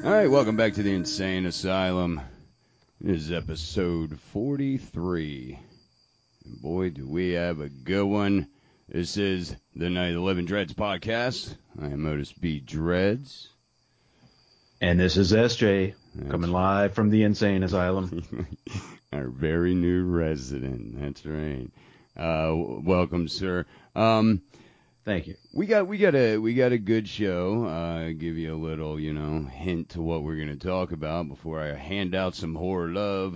All right, welcome back to the Insane Asylum. This is episode 43. And boy, do we have a good one. This is the Night of the Living Dreads podcast. I am Otis B. Dreads. And this is SJ, coming live from the Insane Asylum. Our very new resident. That's right. Welcome, sir. Thank you. We got a good show. Give you a little, hint to what we're gonna talk about before I hand out some horror love.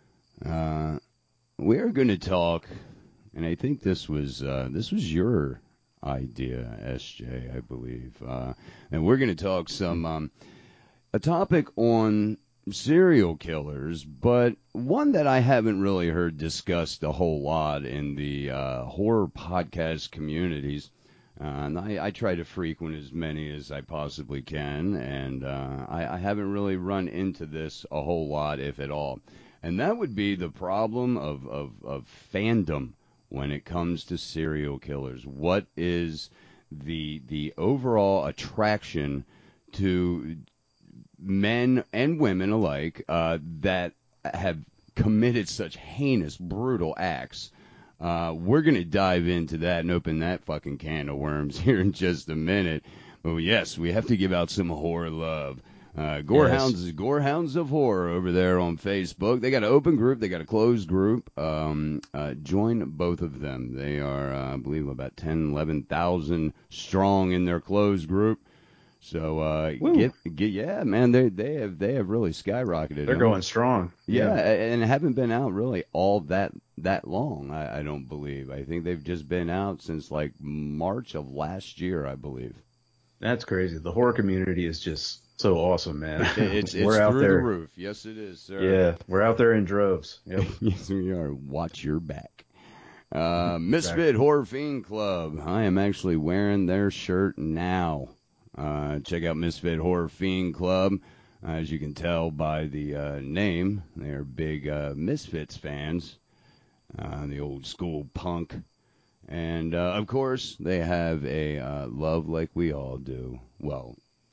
We are gonna talk, and I think this was your idea, SJ, I believe. And we're gonna talk some a topic on serial killers, but one that I haven't really heard discussed a whole lot in the horror podcast communities. And I try to frequent as many as I possibly can, and I haven't really run into this a whole lot, if at all. And that would be the problem of fandom when it comes to serial killers. What is the overall attraction to men and women alike that have committed such heinous, brutal acts? We're going to dive into that and open that fucking can of worms here in just a minute. But yes, we have to give out some horror love. Gorehounds of Horror over there on Facebook. They got an open group. They got a closed group. Join both of them. They are, I believe, about 10, 11,000 strong in their closed group. So yeah, man, they have really skyrocketed. They're going strong. Yeah, and haven't been out really all that long. I don't believe. I think they've just been out since like March of last year, I believe. That's crazy. The horror community is just so awesome, man. It's we're out through there. The roof. Yes, it is, sir. Yeah, we're out there in droves. Yep. Yes, we are. Watch your back. Misfit Horror Fiend Club. I am actually wearing their shirt now. Check out Misfit Horror Fiend Club. As you can tell by the name, they are big Misfits fans. The old school punk. And, of course, they have a love like we all do. Well,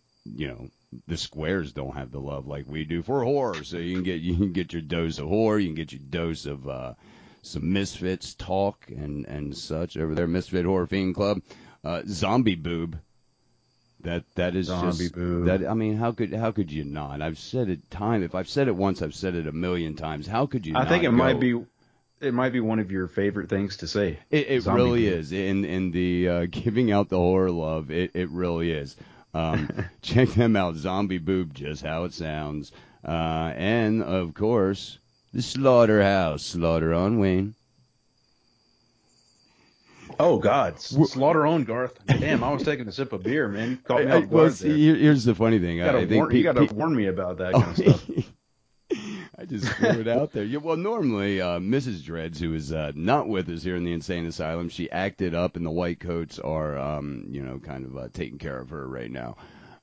the squares don't have the love like we do for horror. So you can get your dose of horror. You can get your dose of some Misfits talk and such over there. Misfit Horror Fiend Club. Zombie Boob. That is Zombie just Boob. that. I mean, how could you not? I've said it If I've said it once, I've said it a million times. How could you not? I think it might be one of your favorite things to say. It really is. In the giving out the horror love, it really is. Check them out. Zombie Boob, just how it sounds. And of course, the Slaughterhouse, Slaughter on Wayne. Oh, God. Slaughter on Garth. Damn, I was taking a sip of beer, man. You caught me off guard there. Here's the funny thing. You got to warn me about that kind of stuff. I just threw it out there. Yeah, well, normally, Mrs. Dreads, who is not with us here in the Insane Asylum, she acted up, and the white coats are, kind of taking care of her right now.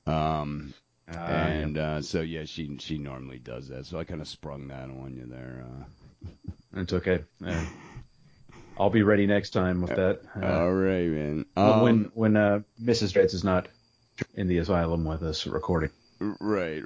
So, yeah, she normally does that. So I kind of sprung that on you there. It's okay. I'll be ready next time with that. All right, man. When Mrs. Dreads is not in the asylum with us recording. Right.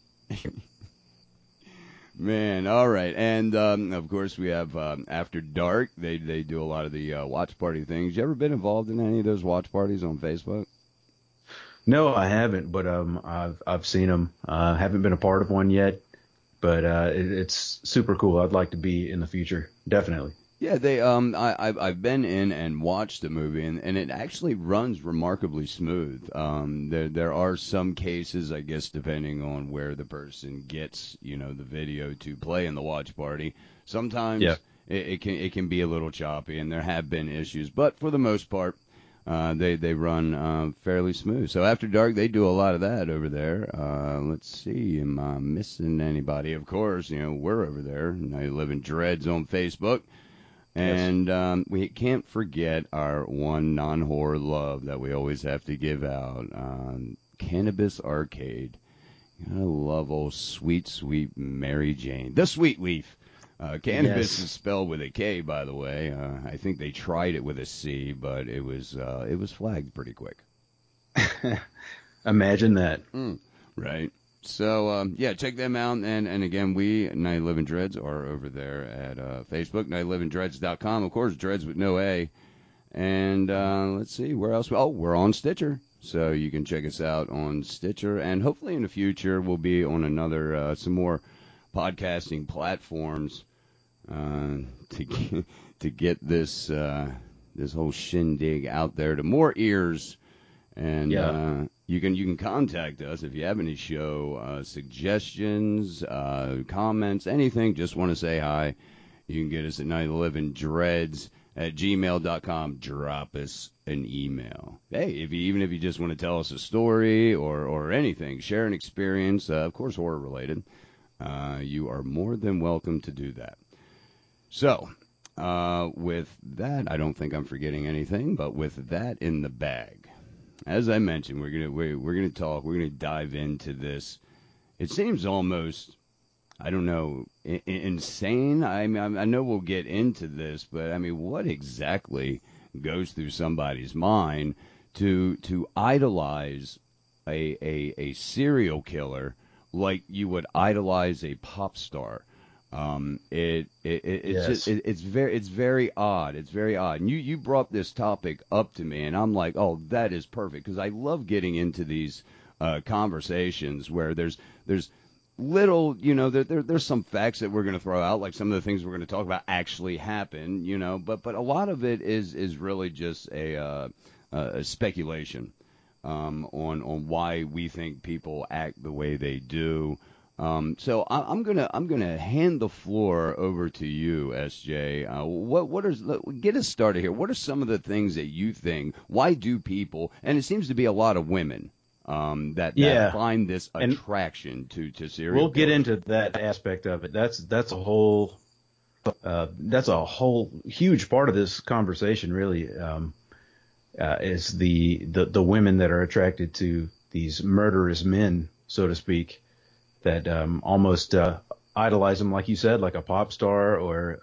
Man, all right. And, of course, we have After Dark. They do a lot of the watch party things. You ever been involved in any of those watch parties on Facebook? No, I haven't, but I've seen them. Haven't been a part of one yet, but it's super cool. I'd like to be in the future, definitely. Yeah, I've been in and watched the movie, and it actually runs remarkably smooth. There are some cases, I guess, depending on where the person gets, the video to play in the watch party. Sometimes it can be a little choppy, and there have been issues, but for the most part, they run fairly smooth. So After Dark, they do a lot of that over there. Let's see, am I missing anybody? Of course, we're over there. Now you live in Dreads on Facebook. And we can't forget our one non-horror love that we always have to give out, Cannabis Arcade. I love old sweet, sweet Mary Jane. The Sweet Leaf. Cannabis is spelled with a K, by the way. I think they tried it with a C, but it was flagged pretty quick. Imagine that. Right. So, yeah, check them out. And again, we, Night Living Dreads, are over there at Facebook, nightlivingdreads.com. Of course, Dreads with no A. And let's see, where else? Oh, we're on Stitcher. So you can check us out on Stitcher. And hopefully in the future, we'll be on some more podcasting platforms to get this whole shindig out there to more ears. And you can contact us if you have any show suggestions, comments, anything. Just want to say hi. You can get us at nightlivingdreads@gmail.com. Drop us an email. Hey, even if you just want to tell us a story or anything, share an experience, of course horror related, you are more than welcome to do that. So, with that, I don't think I'm forgetting anything, but with that in the bag, as I mentioned, we're gonna talk. We're gonna dive into this. It seems almost, I don't know, insane. I mean, I know we'll get into this, but I mean, what exactly goes through somebody's mind to idolize a serial killer like you would idolize a pop star? It's very odd. It's very odd. And you brought this topic up to me, and I'm like, oh, that is perfect, because I love getting into these conversations where there's little, there's some facts that we're going to throw out, like some of the things we're going to talk about actually happen, but a lot of it is really just a speculation on why we think people act the way they do. So I'm gonna hand the floor over to you, SJ. Get us started here. What are some of the things that you think? Why do people? And it seems to be a lot of women that find this attraction to serial We'll get killers. into that aspect of it. That's a whole huge part of this conversation, really. Is the women that are attracted to these murderous men, so to speak, that almost idolize them, like you said, like a pop star or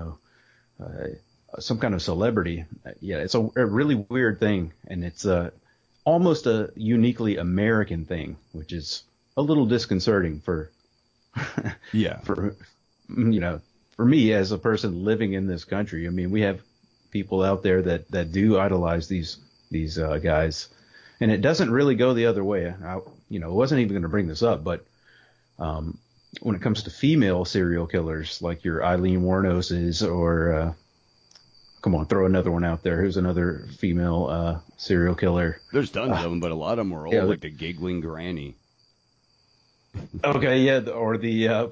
some kind of celebrity. Yeah, it's a really weird thing, and it's almost a uniquely American thing, which is a little disconcerting for for me as a person living in this country. I mean, we have people out there that do idolize these guys, and it doesn't really go the other way. I wasn't even going to bring this up, but when it comes to female serial killers, like your Eileen Wuornoses, or come on, throw another one out there. Who's another female serial killer? There's tons of them, but a lot of them are old, like the giggling granny. Okay, yeah, or the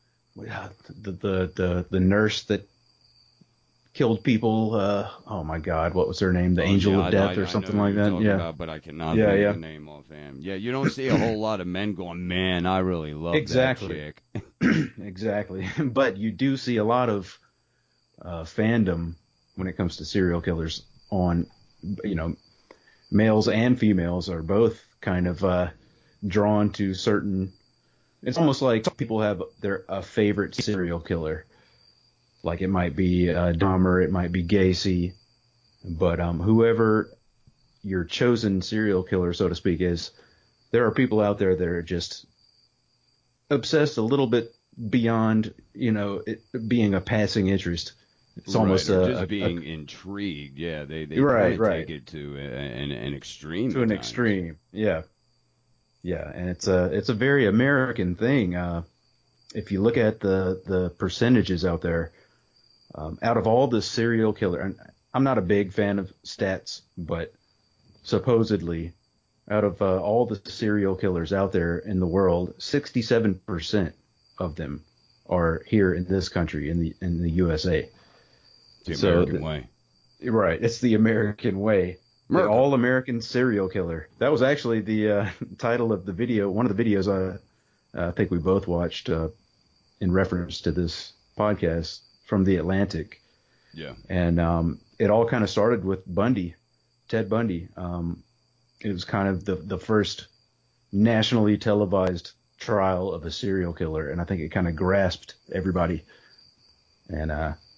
nurse that killed people. Oh my God, what was her name? The Angel of Death or something like that. Yeah, about, but I cannot think the name offhand. Yeah, you don't see a whole lot of men going, man, I really love that chick. Exactly. But you do see a lot of fandom when it comes to serial killers on, males and females are both kind of drawn to certain. It's almost like people have a favorite serial killer. Like it might be Dahmer, it might be Gacy, but whoever your chosen serial killer, so to speak, is, there are people out there that are just obsessed a little bit beyond, it being a passing interest. It's almost just being intrigued. Yeah, they take it to an extreme. To an extreme, yeah, and it's a very American thing. If you look at the percentages out there. Out of all the serial killer, and I'm not a big fan of stats, but supposedly out of all the serial killers out there in the world, 67% of them are here in this country, in the USA. It's the American way. Right. It's the American way. The all-American serial killer. That was actually the title of the video, one of the videos I think we both watched in reference to this podcast from The Atlantic. Yeah. And it all kind of started with Ted Bundy. It was kind of the first nationally televised trial of a serial killer, and I think it kind of grasped everybody. And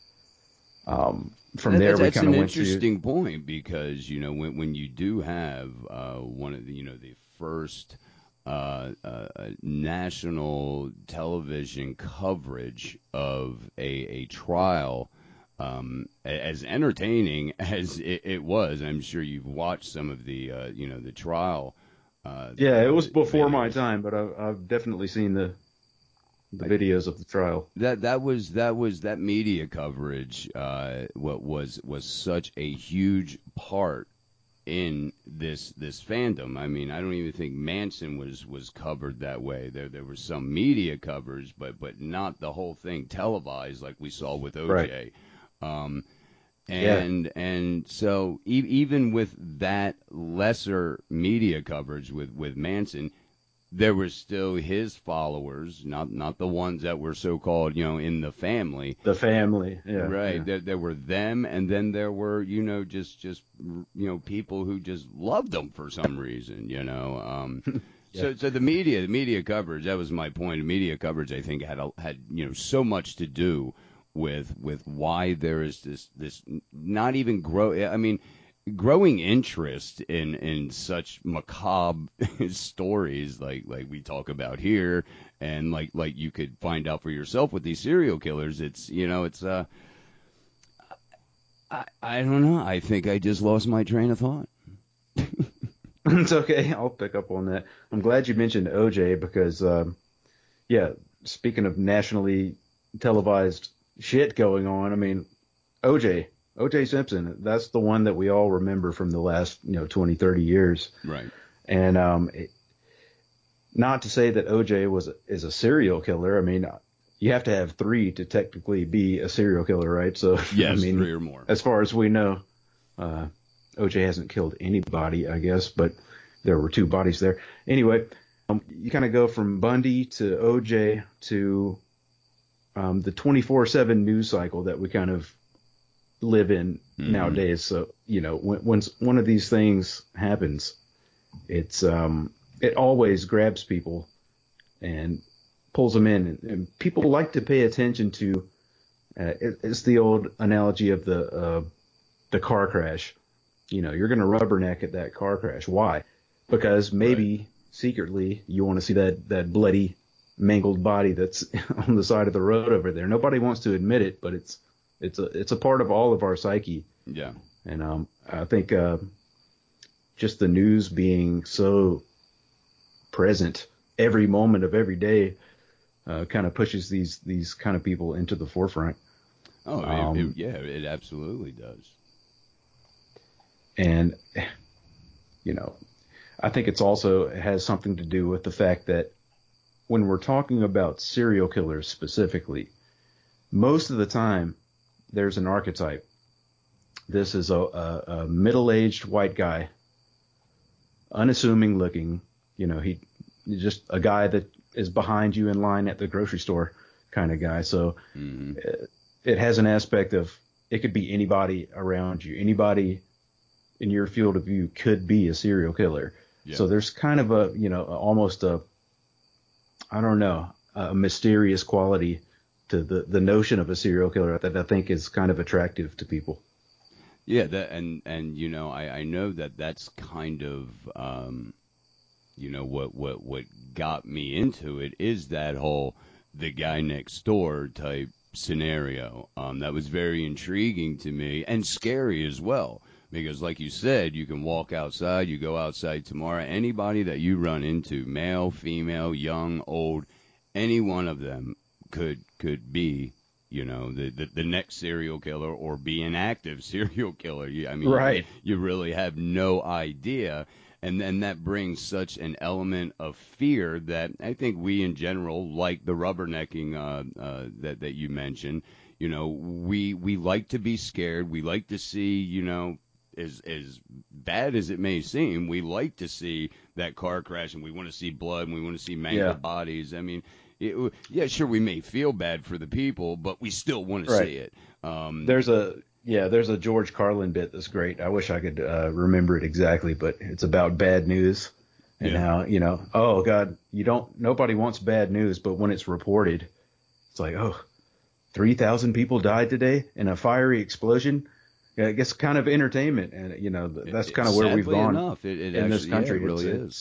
from there we kind of went to... That's an interesting point, because when you do have one of the the first national television coverage of a trial, as entertaining as it was. I'm sure you've watched some of the the trial. Yeah, it was before my Videos. time, but I've definitely seen the videos of the trial. That media coverage, what was such a huge part in this fandom. I mean, I don't even think Manson was covered that way. There was some media coverage, but not the whole thing televised like we saw with Right. OJ. Um, Yeah. and so even with that lesser media coverage with Manson, there were still his followers, not the ones that were so called, in the family. The family. Yeah. Right. Yeah. There were them, and then there were, just people who just loved them for some reason. Yeah. So the media coverage, that was my point. The media coverage, I think, had so much to do with why there is this not even grow. I mean, growing interest in such macabre stories like we talk about here, and like you could find out for yourself with these serial killers. It's I don't know. I think I just lost my train of thought. It's okay. I'll pick up on that. I'm glad you mentioned OJ because, yeah, speaking of nationally televised shit going on, I mean, OJ Simpson, that's the one that we all remember from the last, 20, 30 years. Right. And not to say that OJ is a serial killer. I mean, you have to have three to technically be a serial killer, right? So, I Yes, mean, three or more. as far as we know, uh, OJ hasn't killed anybody, I guess, but there were two bodies there. Anyway, you kind of go from Bundy to OJ to the 24/7 news cycle that we kind of live in Mm-hmm. nowadays. So, when one of these things happens, it always grabs people and pulls them in, and people like to pay attention to. It's the old analogy of the car crash. You're going to rubberneck at that car crash. Why? Because Right. maybe secretly you want to see that bloody, mangled body that's on the side of the road over there. Nobody wants to admit it, but it's a part of all of our psyche. Yeah. And I think just the news being so present every moment of every day kind of pushes these kind of people into the forefront. Oh, Um, yeah, it absolutely does. and you know, I think it has something to do with the fact that when we're talking about serial killers specifically, most of the time there's an archetype. This is a middle-aged white guy, unassuming looking. He's just a guy that is behind you in line at the grocery store kind of guy. So Mm-hmm. it has an aspect of it could be anybody around you, anybody in your field of view could be a serial killer. Yeah. So there's kind of almost I don't know, a mysterious quality to the notion of a serial killer that I think is kind of attractive to people. Yeah, that and I know that's kind of what got me into it is that whole the guy next door type scenario. That was very intriguing to me and scary as well because, like you said, you can walk outside, you go outside tomorrow, anybody that you run into, male, female, young, old, any one of them could be. The next serial killer or be an active serial killer. I mean, Right. you really have no idea, and then that brings such an element of fear that I think we in general like the rubbernecking that you mentioned. We like to be scared. We like to see as bad as it may seem, we like to see that car crash and we want to see blood and we want to see Yeah. mangled bodies. I mean, yeah, sure, we may feel bad for the people, but we still want to Right. see it. Um, There's a George Carlin bit that's great. I wish I could remember it exactly, but it's about bad news and yeah. how, oh God, nobody wants bad news, but when it's reported, it's like, oh, 3,000 people died today in a fiery explosion. Yeah, it gets kind of entertainment, and that's kind of where we've Sadly gone enough, it in this actually, yeah, it country. really is.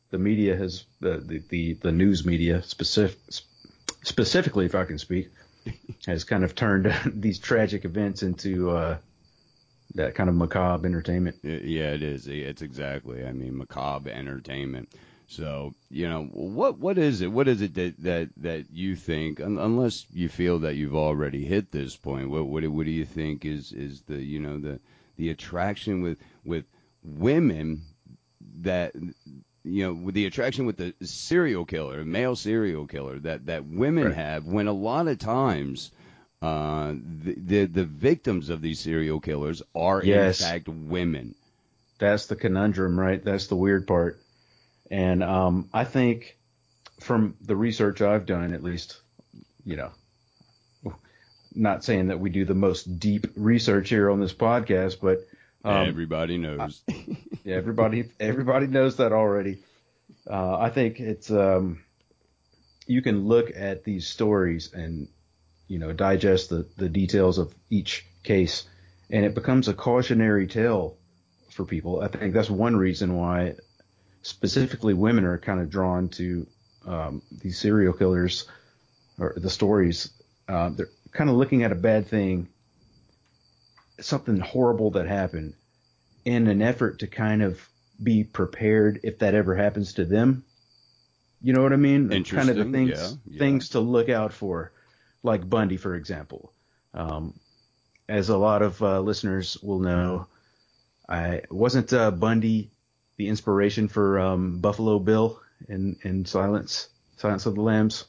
the media has the news media specifically, if I can speak, has kind of turned these tragic events into that kind of macabre entertainment. Yeah, it is. It's exactly. I mean, macabre entertainment. So, what is it? What is it that you think? Unless you feel that you've already hit this point, what do you think is the the attraction with women that with the attraction with the serial killer, male serial killer that women Right. have when a lot of times the victims of these serial killers are in Yes, fact women. that's the conundrum, right? That's the weird part. And I think from the research I've done, at least, you know, not saying that we do the most deep research here on this podcast, but um, Everybody I- knows. yeah, everybody knows that already. I think it's you can look at these stories and digest the details of each case, and it becomes a cautionary tale for people. I think that's one reason why specifically women are kind of drawn to these serial killers or the stories. They're kind of looking at a bad thing, something horrible that happened, in an effort to kind of be prepared if that ever happens to them. You know what I mean? Like kind of the Interesting. Yeah. Yeah. things to look out for, like Bundy, for example. Um, as a lot of listeners will know, I wasn't Bundy the inspiration for Buffalo Bill in Silence of the Lambs.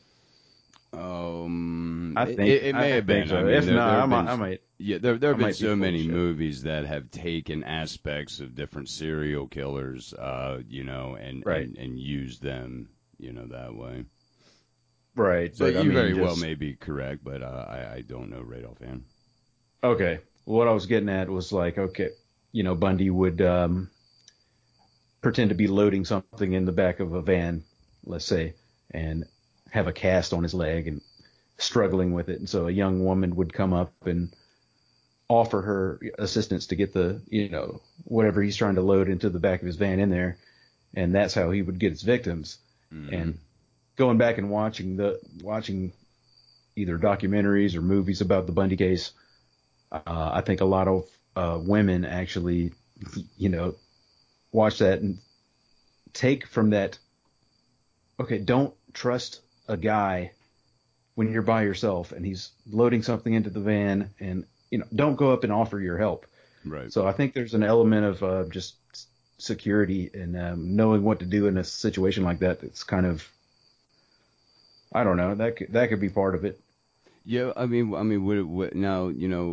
I think It may have think been. I so. mean, If not, there have been. I might Yeah, there I have been might be so full of many shit. movies that have taken aspects of different serial killers, and Right, used them, that way. right. So But I you mean, very well just may be correct, but I don't know right offhand. okay. What I was getting at was like, okay, Bundy would pretend to be loading something in the back of a van, let's say, and have a cast on his leg and struggling with it. And so a young woman would come up and offer her assistance to get the, whatever he's trying to load into the back of his van in there. And that's how he would get his victims. Hmm. And going back and watching either documentaries or movies about the Bundy case, I think a lot of women actually, you know, watch that and take from that. Okay, don't trust a guy when you're by yourself and he's loading something into the van, and don't go up and offer your help. Right. So I think there's an element of just security and knowing what to do in a situation like that. It's kind of, I don't know, that could be part of it. Yeah. I mean, what now?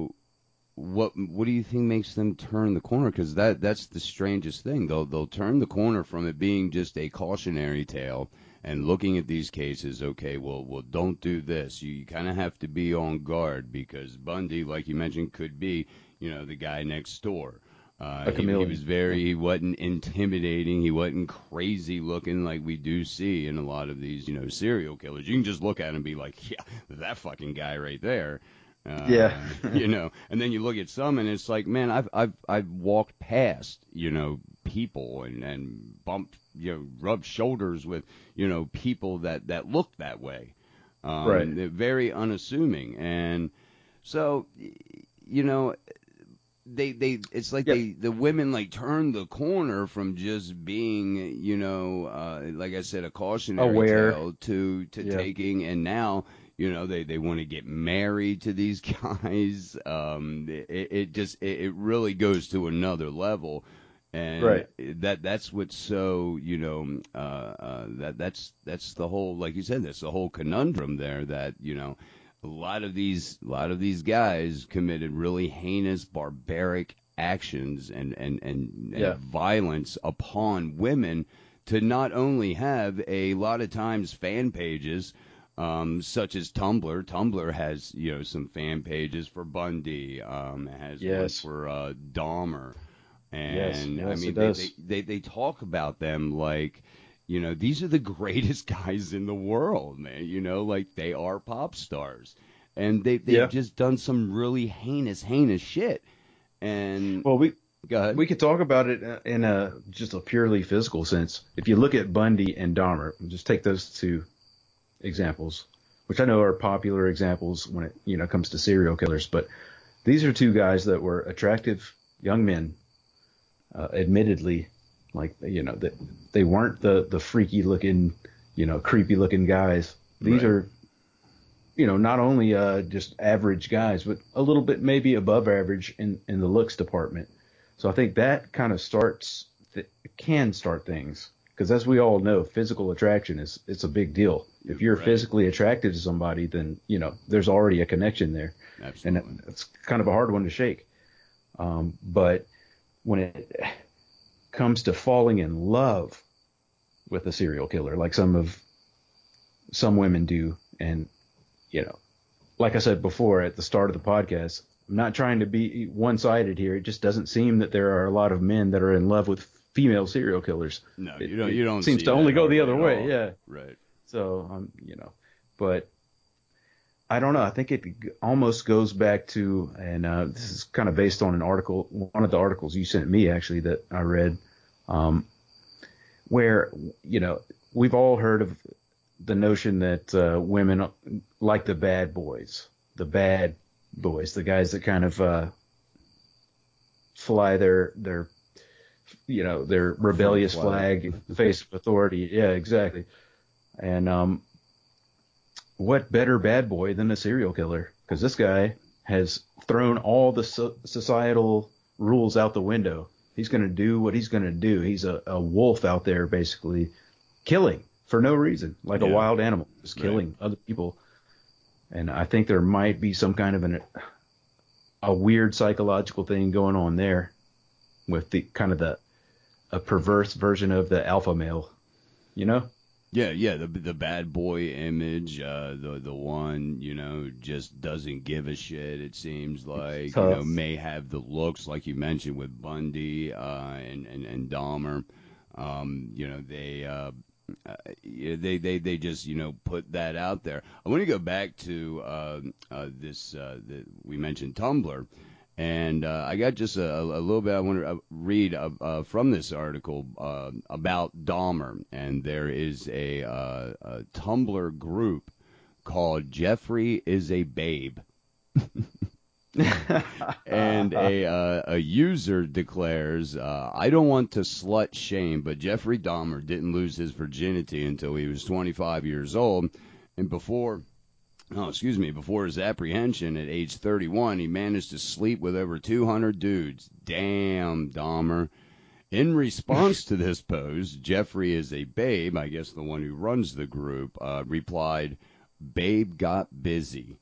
What do you think makes them turn the corner? Because that's the strangest thing. They'll turn the corner from it being just a cautionary tale and looking at these cases. Okay, well, don't do this. You kind of have to be on guard because Bundy, like you mentioned, could be the guy next door. A He was chameleon. Yeah. very, he wasn't intimidating. He wasn't crazy looking like we do see in a lot of these serial killers. You can just look at him and be like, yeah, that fucking guy right there. Yeah. And then you look at some, and it's like, man, I've walked past, people and bumped, rubbed shoulders with, people that look that way. Right. They're very unassuming, and so, you know, it's like Yep. the women like turn the corner from just being, like I said, a cautionary Aware. tale to Yeah. taking, and now they want to get married to these guys. It really goes to another level, and Right. that's what's so that's the whole, like you said, that's the whole conundrum there, that a lot of these guys committed really heinous, barbaric actions and Yeah. violence upon women to not only have a lot of times fan pages, such as Tumblr. Tumblr has some fan pages for Bundy. It has one Yes. for Dahmer, Yes. and I Yes. It mean does. they talk about them like these are the greatest guys in the world, man. Like they are pop stars, and they've Yeah. just done some really heinous shit. And Well, Go ahead. We could talk about it in a just a purely physical sense. If you look at Bundy and Dahmer, just take those two examples, which I know are popular examples when it comes to serial killers, but these are two guys that were attractive young men, admittedly, like that they weren't the freaky looking, creepy looking guys. These Right. are not only just average guys, but a little bit maybe above average in the looks department. So I think that kind of can start things. Because as we all know, physical attraction it's a big deal. If you're Right. physically attracted to somebody, then there's already a connection there, Absolutely. and it's kind of a hard one to shake. But when it comes to falling in love with a serial killer, like some women do, and like I said before at the start of the podcast, I'm not trying to be one-sided here. It just doesn't seem that there are a lot of men that are in love with female serial killers. No, It, you don't seems see to only that go the hardly other at way. all. Yeah. Right. So, but I don't know. I think it almost goes back to, and this is kind of based on an article, one of the articles you sent me actually that I read, where, we've all heard of the notion that women like the bad boys, the guys that kind of fly their rebellious flag, face of authority. Yeah, exactly. And what better bad boy than a serial killer? Because this guy has thrown all the societal rules out the window. He's going to do what he's going to do. He's a wolf out there, basically killing for no reason, like a wild animal, just killing other people. And I think there might be some kind of a weird psychological thing going on there with the kind of a perverse version of the alpha male, Yeah, the bad boy image, the one, just doesn't give a shit, it seems like, Tough. may have the looks like you mentioned with Bundy and Dahmer. They just, put that out there. I want to go back to this we mentioned Tumblr. And I got just a little bit I want to read from this article about Dahmer. And there is a Tumblr group called Jeffrey is a Babe. And a user declares, I don't want to slut shame, but Jeffrey Dahmer didn't lose his virginity until he was 25 years old. And before his apprehension at age 31, he managed to sleep with over 200 dudes. Damn, Dahmer. In response to this post, Jeffrey is a Babe, I guess the one who runs the group, replied, Babe got busy.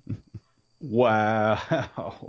Wow.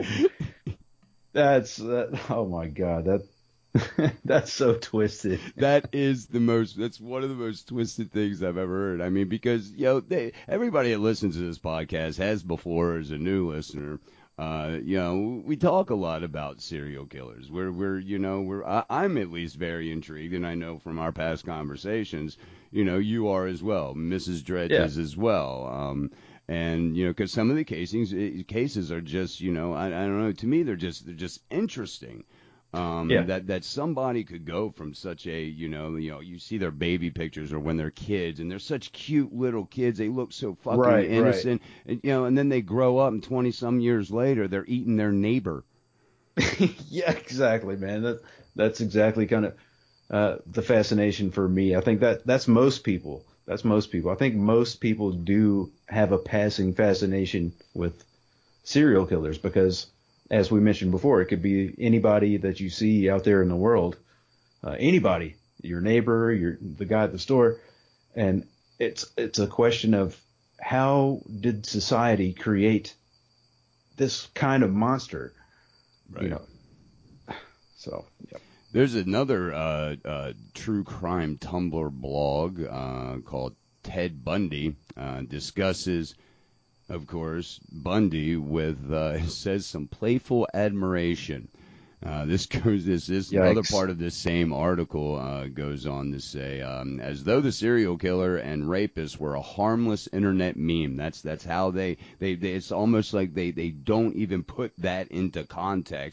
Oh my God, that's so twisted. That's one of the most twisted things I've ever heard. I mean, because, everybody that listens to this podcast has before as a new listener. We talk a lot about serial killers. I'm at least very intrigued, and I know from our past conversations, you are as well. Mrs. Dredge is as well. And because some of the cases are just, I don't know. To me, they're just interesting. Yeah. That somebody could go from such a, you see their baby pictures or when they're kids, and they're such cute little kids. They look so fucking innocent, and, and then they grow up, and 20 some years later, they're eating their neighbor. Yeah, exactly, man. That's exactly kind of the fascination for me. I think that's most people. That's most people. I think most people do have a passing fascination with serial killers because, as we mentioned before, it could be anybody that you see out there in the world, anybody, your neighbor, the guy at the store, and it's a question of how did society create this kind of monster, Right. So, yeah. There's another true crime Tumblr blog called Ted Bundy, discusses, of course, Bundy with says some playful admiration. This other Yikes. part of this same article goes on to say, as though the serial killer and rapist were a harmless internet meme. That's how they it's almost like they don't even put that into context.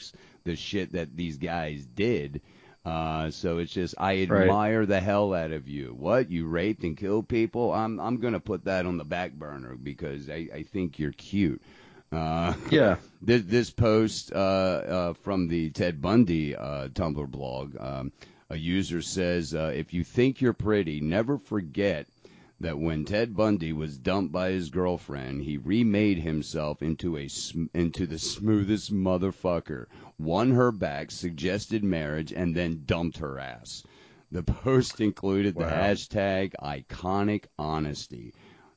the shit that these guys did. So it's just I Right. admire the hell out of you. What, you raped and killed people? I'm gonna put that on the back burner because I think you're cute. Yeah. This post from the Ted Bundy Tumblr blog, a user says, if you think you're pretty, never forget that when Ted Bundy was dumped by his girlfriend, he remade himself into the smoothest motherfucker, won her back, suggested marriage, and then dumped her ass. The post included the Wow. hashtag iconic honesty.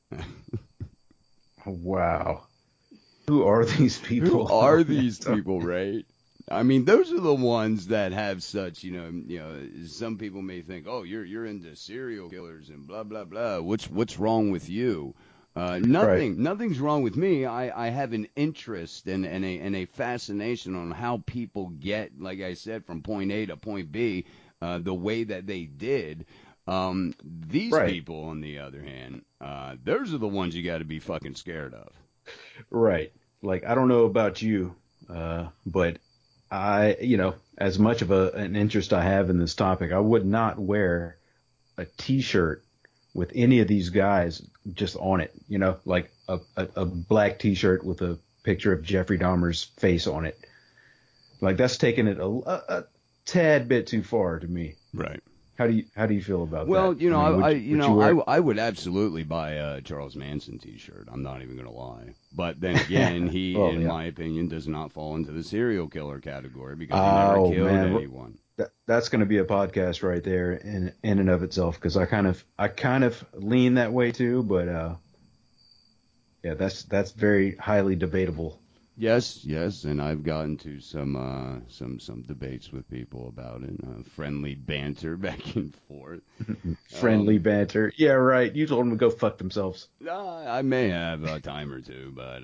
Wow. Who are these people? Who are these people, right? I mean, those are the ones that have such, some people may think, oh, you're into serial killers and blah blah blah. What's wrong with you? Right. Nothing's wrong with me. I have an interest and a fascination on how people get, like I said, from point A to point B, the way that they did. These Right. people, on the other hand, those are the ones you got to be fucking scared of. Right. Like, I don't know about you, but as much of an interest I have in this topic, I would not wear a T-shirt with any of these guys just on it. Like a black T-shirt with a picture of Jeffrey Dahmer's face on it. Like, that's taking it a tad bit too far to me. Right. How do you feel about Well, that? Would you wear? I would absolutely buy a Charles Manson T-shirt. I'm not even gonna lie. But then again, he, Well, in yeah. my opinion, does not fall into the serial killer category because he never Oh killed man, anyone. that's going to be a podcast right there in and of itself, because I kind of lean that way too, but yeah, that's very highly debatable. Yes, yes, and I've gotten to some debates with people about it, friendly banter back and forth. Friendly banter. Yeah, right. You told them to go fuck themselves. I may have a time or two, but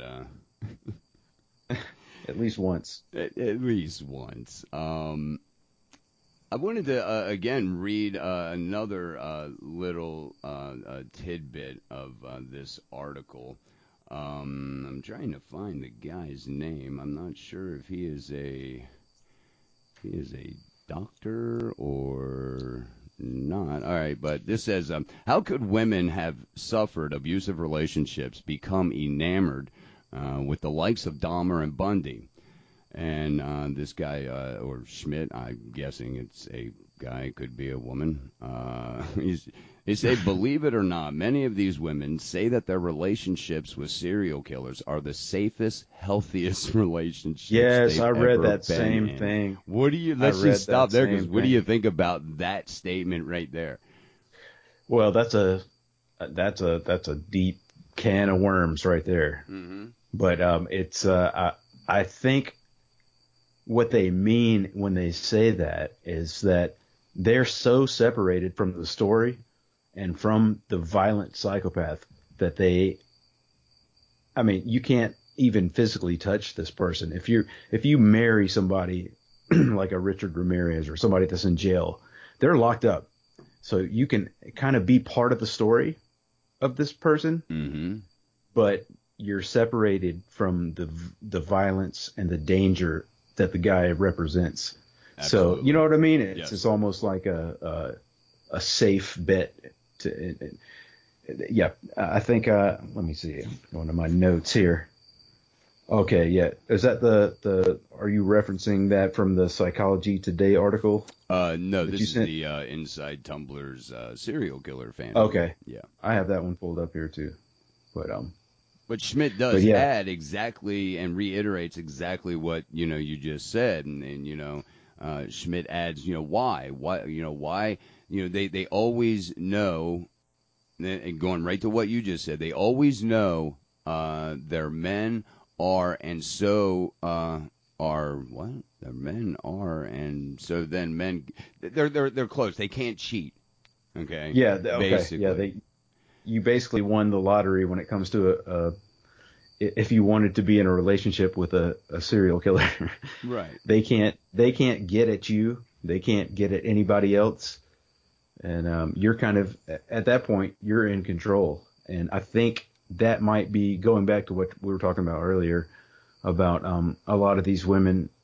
At least once. at least once. I wanted to again read another little tidbit of this article. I'm trying to find the guy's name. I'm not sure if he is a doctor or not. All right, but this says, how could women have suffered abusive relationships become enamored with the likes of Dahmer and Bundy? And this guy, or Schmidt, I'm guessing it's a guy, could be a woman. They say, believe it or not, many of these women say that their relationships with serial killers are the safest, healthiest relationships Yes, they've I read ever that been same in. thing. What do you? I Let's just read stop that there, because same what do you thing. think about that statement right there? Well, that's a deep can of worms right there. Mm-hmm. But it's I think what they mean when they say that is that they're so separated from the story and from the violent psychopath that you can't even physically touch this person. If you marry somebody like a Richard Ramirez or somebody that's in jail, they're locked up. So you can kind of be part of the story of this person, Mm-hmm. but you're separated from the violence and the danger that the guy represents. So you Absolutely. know what I mean? It's Yes. it's almost like a safe bet to. Yeah, I think. Let me see. Going to my notes here. Okay, yeah. Is that the? Are you referencing that from the Psychology Today article No, that this you is sent? the Inside Tumblr's serial killer fandom. Okay, Yeah. I have that one pulled up here too. But But Schmidt but does yeah, add exactly and reiterates exactly what you just said, and Schmidt adds why they always know, and going right to what you just said, they always know their men are, and so are what their men are, and so then men they're close, they can't cheat, okay, yeah, okay, yeah. basically. You basically won the lottery when it comes to if you wanted to be in a relationship with a serial killer. Right. They can't get at you. They can't get at anybody else. And you're kind of at that point you're in control. And I think that might be going back to what we were talking about earlier about a lot of these women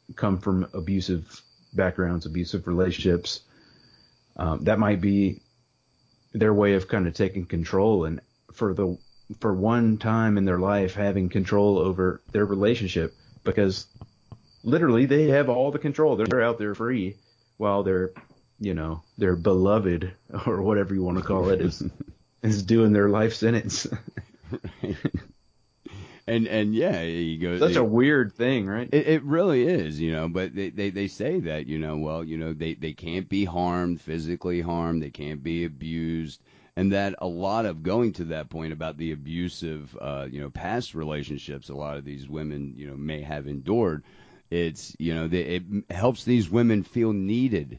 come from abusive backgrounds, abusive relationships. That might be their way of kind of taking control, and for one time in their life having control over their relationship, because literally they have all the control. They're out there free while their beloved, or whatever you want to call it, is doing their life sentence. Right. And yeah, you go. Such a weird thing, right? It really is, but they say that, well, they can't be harmed, physically harmed, they can't be abused, and that a lot of going to that point about the abusive, past relationships a lot of these women, may have endured, it helps these women feel needed.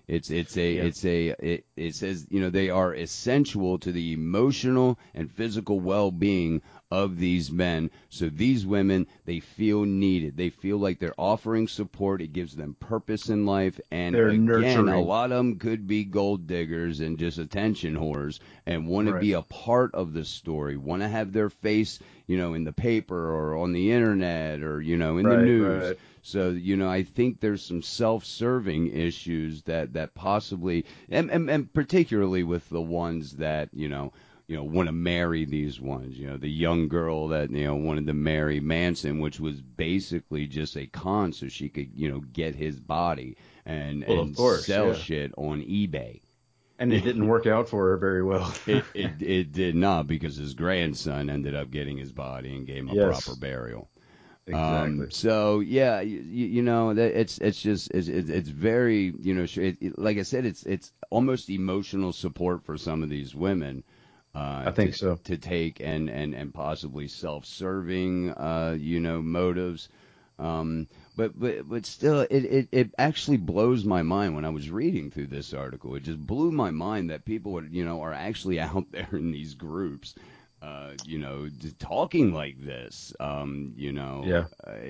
It says, they are essential to the emotional and physical well-being of these men. So these women, they feel needed. They feel like they're offering support. It gives them purpose in life. And They're again, nurturing. a lot of them could be gold diggers and just attention whores and want to Right. be a part of the story, want to have their face, in the paper or on the internet or, in the Right, news. right. So, I think there's some self-serving issues that possibly, and particularly with the ones that, want to marry these ones. The young girl that, wanted to marry Manson, which was basically just a con so she could, get his body Well, of and course, sell yeah. shit on eBay. And it didn't work out for her very well. It did not, because his grandson ended up getting his body and gave him a Yes. proper burial. Exactly. So yeah, that it's very, like I said, it's almost emotional support for some of these women. I think so. To take and possibly self-serving, motives. But still, it actually blows my mind when I was reading through this article. It just blew my mind that people are actually out there in these groups, talking like this. Yeah.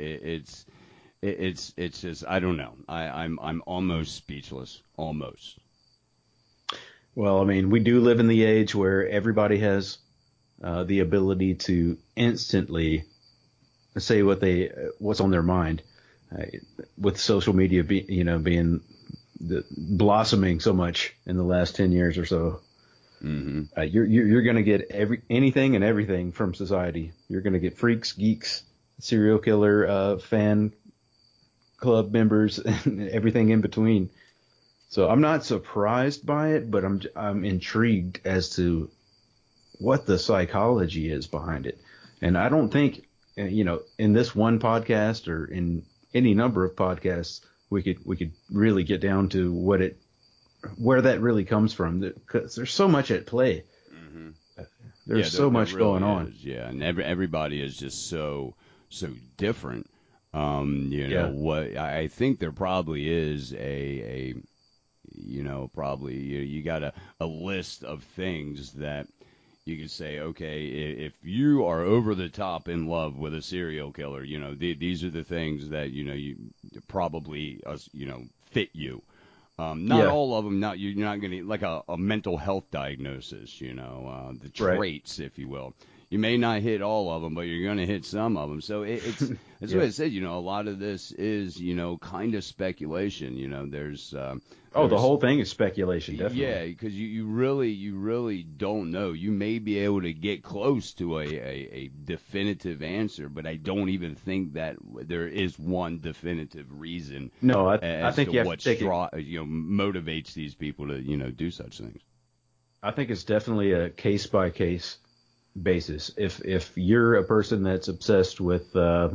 It's just, I don't know. I'm almost speechless, almost. Well, I mean, we do live in the age where everybody has the ability to instantly say what's on their mind. With social media being blossoming so much in the last 10 years or so. Mm-hmm. You're going to get anything and everything from society. You're going to get freaks, geeks, serial killer, fan club members, and everything in between. So I'm not surprised by it, but I'm intrigued as to what the psychology is behind it. And I don't think, in this one podcast or in any number of podcasts, we could really get down to where that really comes from. Because there's so much at play. Mm-hmm. There's so much really going on. Yeah, and everybody is just so different. Yeah. What I think there probably is a probably you got a list of things that you can say, okay, if you are over the top in love with a serial killer, these are the things that you probably fit you. Not Yeah. all of them. You're not going to like a mental health diagnosis. The Right. traits, if you will. You may not hit all of them, but you're going to hit some of them. So it's that's Yeah. what I said. A lot of this is kind of speculation. There's Oh, the there's whole thing is speculation, definitely. yeah, because you really don't know. You may be able to get close to a definitive answer, but I don't even think that there is one definitive reason No, I as think to you have what to take it. motivates these people to do such things. I think it's definitely a case by case basis. If you're a person that's obsessed with,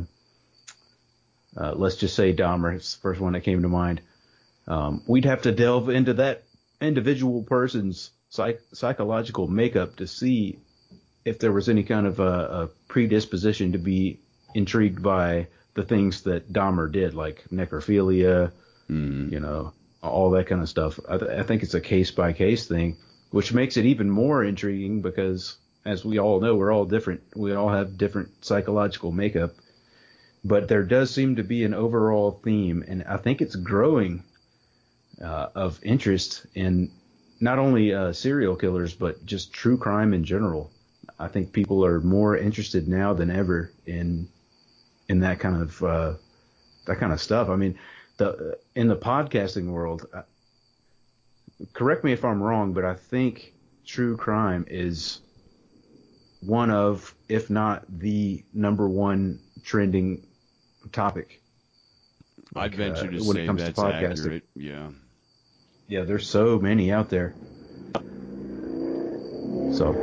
let's just say Dahmer, it's the first one that came to mind. We'd have to delve into that individual person's psychological makeup to see if there was any kind of a predisposition to be intrigued by the things that Dahmer did, like necrophilia, all that kind of stuff. I think it's a case by case thing, which makes it even more intriguing because, as we all know, we're all different. We all have different psychological makeup, but there does seem to be an overall theme, and I think it's growing of interest in not only serial killers, but just true crime in general. I think people are more interested now than ever in that kind of that kind of stuff. I mean, in the podcasting world, correct me if I'm wrong, but I think true crime is one of, if not the number one trending topic. I'd venture to when say it comes that's to podcasting. accurate. Yeah. Yeah, there's so many out there. So,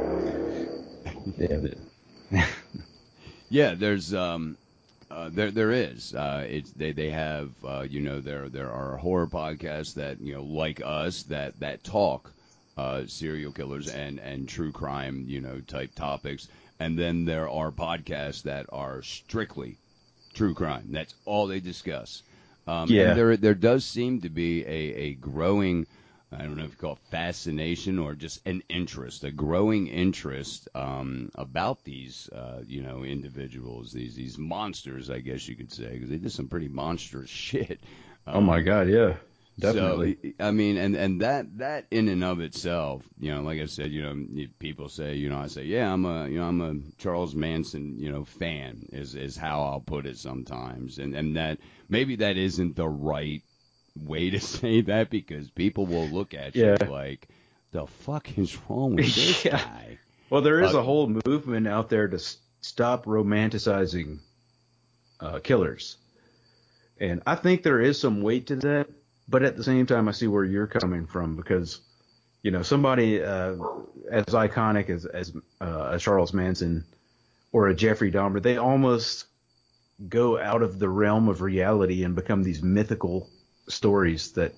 yeah. Yeah, there's there is. It's they have there are horror podcasts that like us that talk serial killers and true crime type topics, and then there are podcasts that are strictly true crime. That's all they discuss. Yeah. And there does seem to be a growing, I don't know if you call it fascination or just an interest, a growing interest about these individuals, these monsters, I guess you could say, because they did some pretty monstrous shit. Oh my God, yeah, definitely. So I mean, and that in and of itself, like I said, people say, I say, yeah, I'm a Charles Manson, fan is how I'll put it sometimes, and that maybe that isn't the right way to say that, because people will look at you like, the fuck is wrong with this guy? Well, there is a whole movement out there to stop romanticizing killers. And I think there is some weight to that, but at the same time, I see where you're coming from, because, somebody as iconic as a Charles Manson or a Jeffrey Dahmer, they almost go out of the realm of reality and become these mythical stories that,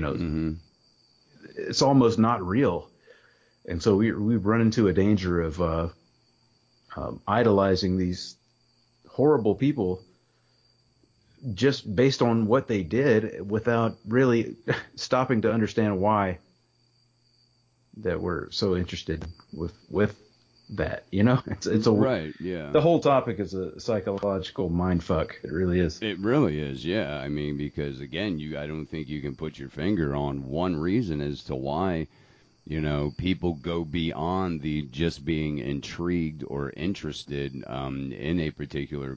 it's almost not real. And so we've run into a danger of idolizing these horrible people just based on what they did, without really stopping to understand why that we're so interested with that. It's a right. Yeah. The whole topic is a psychological mind fuck. It really is. It really is. Yeah. I mean, because again, I don't think you can put your finger on one reason as to why people go beyond the just being intrigued or interested in a particular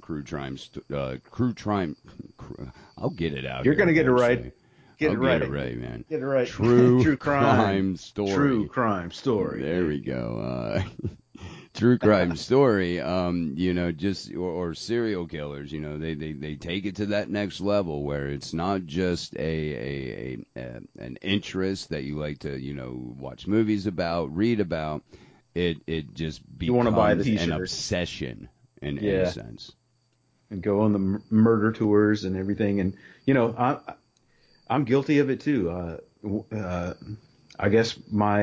I'll get it out. You're going to get it right. Get it right, man. Get it right. True crime story. True crime story. There we go. True crime story. Just or serial killers. They take it to that next level where it's not just an interest that you like to watch movies about, read about. It just becomes you want to buy the an obsession in a sense. And go on the murder tours and everything, and I'm guilty of it too. I guess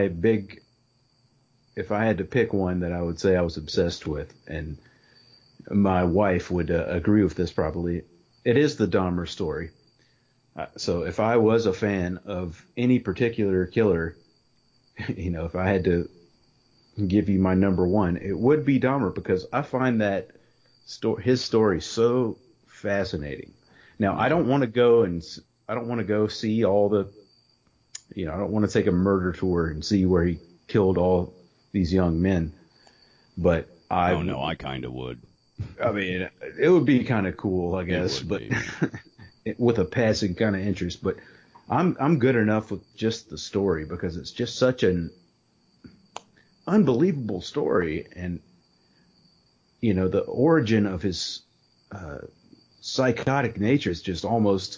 if I had to pick one that I would say I was obsessed with, and my wife would agree with this probably, it is the Dahmer story. So if I was a fan of any particular killer, if I had to give you my number one, it would be Dahmer, because I find that his story so fascinating. Now, I don't want to go see all the, I don't want to take a murder tour and see where he killed all these young men, but I kind of would. I mean, it would be kind of cool, I guess, but with a passing kind of interest. But I'm good enough with just the story, because it's just such an unbelievable story, and the origin of his psychotic nature is just almost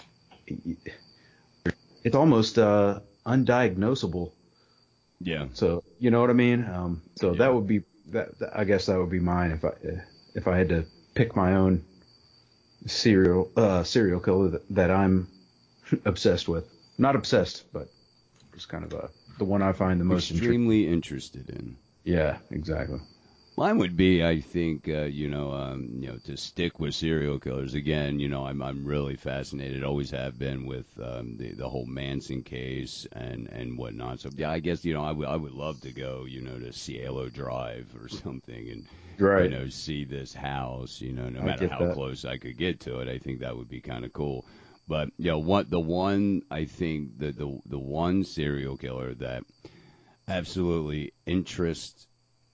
undiagnosable. Yeah. So you know what I mean. That would be that. I guess that would be mine if I had to pick my own serial killer that I'm obsessed with. Not obsessed, but just kind of the one I find the most extremely interested in. Yeah, exactly. Mine would be, I think, to stick with serial killers again. I'm really fascinated, always have been, with the whole Manson case and whatnot. So yeah, I guess I would love to go to Cielo Drive or something and see this house. No matter how close I could get to it, I think that would be kind of cool. But the one I think the one serial killer that absolutely interests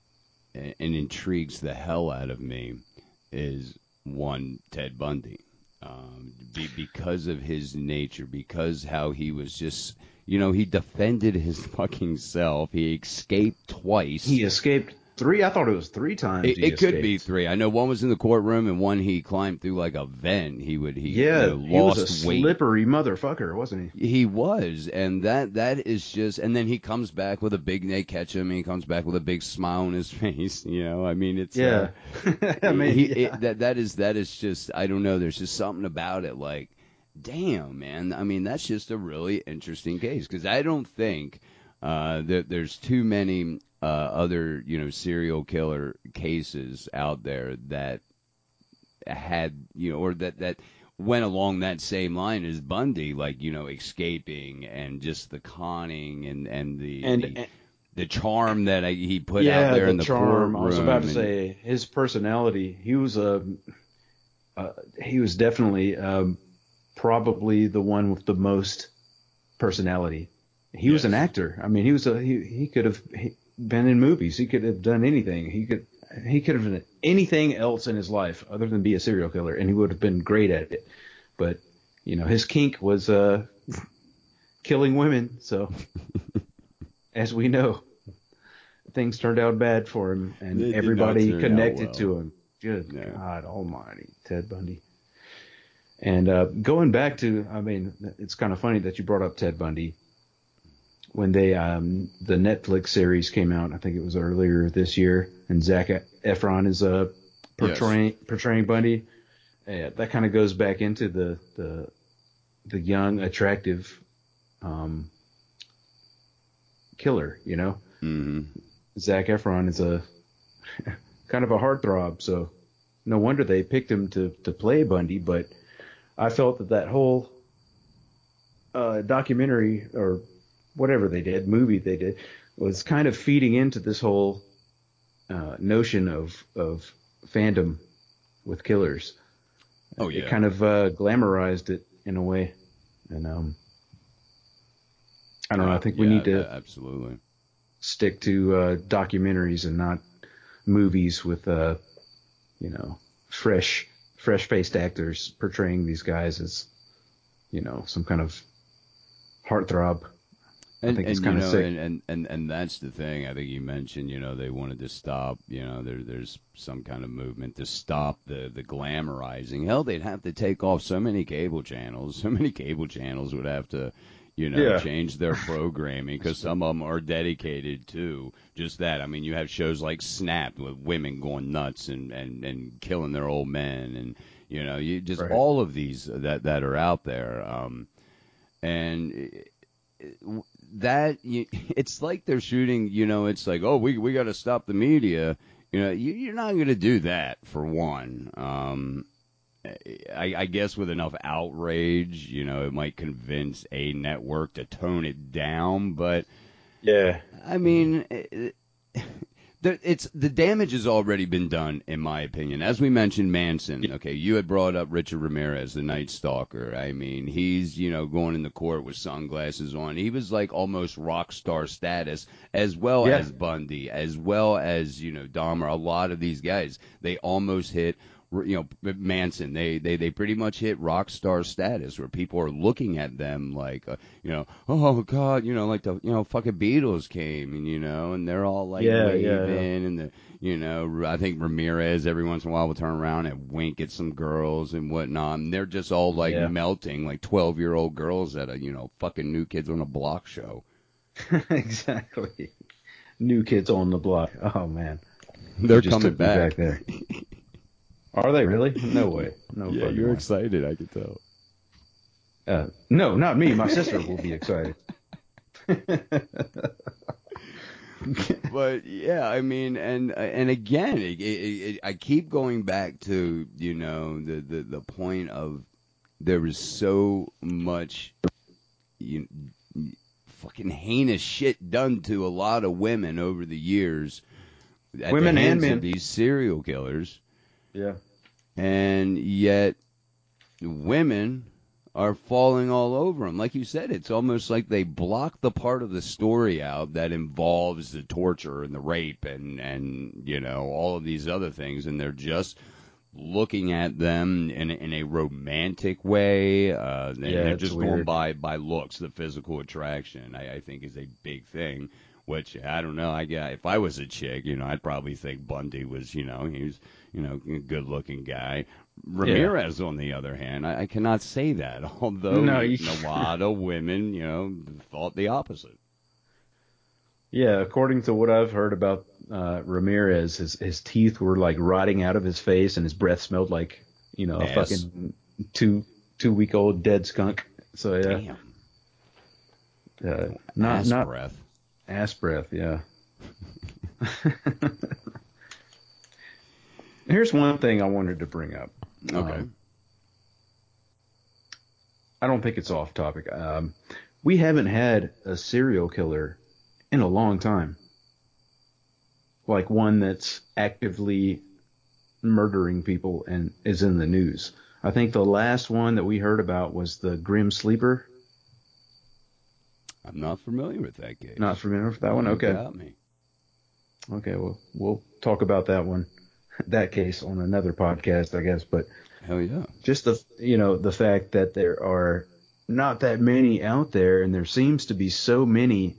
and intrigues the hell out of me is one Ted Bundy. because of his nature, because how he was just, he defended his fucking self. He escaped twice. He escaped three. I thought it was three times he It could be escaped. three. I know one was in the courtroom and one he climbed through like a vent. He Yeah, he was a lost weight. slippery motherfucker, wasn't he? He was, and that is just, and then he comes back with a big, they catch him, and he comes back with a big smile on his face. I mean, it's Yeah. I mean, yeah. that is just, I don't know. There's just something about it, like, damn, man. I mean, that's just a really interesting case because I don't think that there's too many other serial killer cases out there that had or that went along that same line as Bundy, like escaping and just the conning and And the charm that he put out yeah, there the in the charm. I was about to courtroom and say his personality. He was definitely probably the one with the most personality. He was an yes. actor. I mean, he could have been in movies. He could have done anything. He could have done anything else in his life other than be a serial killer, and he would have been great at it. But his kink was killing women. So as we know, things turned out bad for him, and It did not everybody turn out connected to well. him. Good No. God Almighty, Ted Bundy. And going back to, I mean, it's kind of funny that you brought up Ted Bundy. When the Netflix series came out, I think it was earlier this year, and Zac Efron is Yes. portraying Bundy. That kind of goes back into the young, attractive killer. Mm-hmm. Zac Efron is a kind of a heartthrob, so no wonder they picked him to play Bundy. But I felt that whole documentary or whatever movie they did, was kind of feeding into this whole notion of fandom with killers. Oh It yeah. kind of glamorized it in a way, and I don't know. I think we Yeah. need to Absolutely. stick to documentaries and not movies with fresh faced actors portraying these guys as some kind of heartthrob. I think it's And kind of sick. and that's the thing. I think you mentioned, they wanted to stop, there's some kind of movement to stop the glamorizing. Hell, they'd have to take off so many cable channels. So many cable channels would have to, Yeah. change their programming because some of them are dedicated to just that. I mean, you have shows like Snapped with women going nuts and killing their old men, and you just Right. all of these that are out there. And it's like they're shooting, it's like, oh, we got to stop the media. You're not going to do that, for one. I guess with enough outrage, it might convince a network to tone it down, but Yeah. I mean, the damage has already been done, in my opinion. As we mentioned, Manson. Okay, you had brought up Richard Ramirez, the Night Stalker. I mean, he's going into court with sunglasses on. He was like almost rock star status, as well Yeah. as Bundy, as well as Dahmer. A lot of these guys, they almost hit. Manson, they pretty much hit rock star status where people are looking at them like, oh God, like the, fucking Beatles came and, and they're all like Yeah. Yeah. waving and I think Ramirez every once in a while will turn around and wink at some girls and whatnot. And they're just all like Yeah. melting like 12-year-old girls at a, fucking New Kids on the Block show. Exactly. New Kids on the Block. Oh man, you They're just coming took me back back. there. Are they really? No way. No Yeah, fucking you're way. excited, I can tell. No, not me. My sister will be excited. But yeah, I mean, and again, I keep going back to the point of there was so much you, fucking heinous shit done to a lot of women over the years at the Women and hands of men. these serial killers, Yeah. and yet women are falling all over them. Like you said, it's almost like they block the part of the story out that involves the torture and the rape and all of these other things, and they're just looking at them in a romantic way. They're it's just going weird. by looks. The physical attraction, I think, is a big thing. Which I don't know. If I was a chick, I'd probably think Bundy was, he was, a good-looking guy. Yeah. Ramirez, on the other hand, I cannot say that. Although No, a lot of women, thought the opposite. yeah, according to what I've heard about Ramirez, his teeth were like rotting out of his face, and his breath smelled like a Ass. fucking two week old dead skunk. So yeah, Damn. not Ass not breath. ass breath. Yeah. Here's one thing I wanted to bring up. Okay. I don't think it's off topic. We haven't had a serial killer in a long time, like one that's actively murdering people and is in the news. I think the last one that we heard about was the Grim Sleeper. I'm not familiar with that case. Not familiar with that one? You Okay. got me. Okay, well, we'll talk about that one, that case on another podcast, I guess. But Hell yeah. just the fact that there are not that many out there, and there seems to be so many